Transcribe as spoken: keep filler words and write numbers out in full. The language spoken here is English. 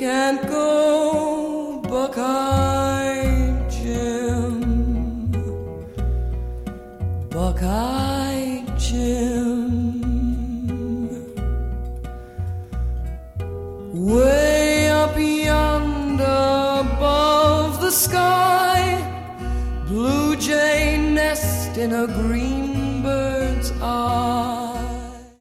can't go, Buckeye Jim, Buckeye Jim. Way up yonder above the sky, blue jay nest in a green bird's eye.